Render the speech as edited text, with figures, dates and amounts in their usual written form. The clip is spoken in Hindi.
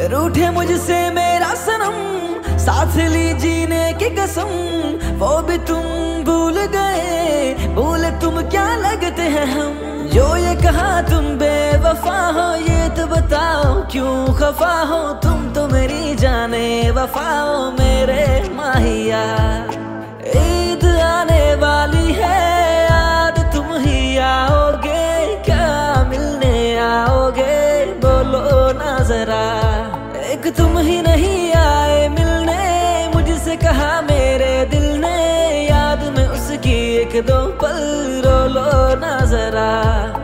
रूठे मुझसे मेरा सनम, साथ ली जीने की कसम, वो भी तुम भूल गए, भूले तुम क्या लगते हैं हम। जो ये कहा तुम बेवफा हो, ये तो बताओ क्यों खफा हो, तुम तो मेरी जाने वफा हो मेरे माहिया। ईद आने वाली है, याद तुम ही आओगे, क्या मिलने आओगे बोलो ना जरा। एक तुम ही नहीं आए मिलने, मुझसे कहा मेरे दिल ने, याद में उसकी एक दो पल रो लो ना जरा।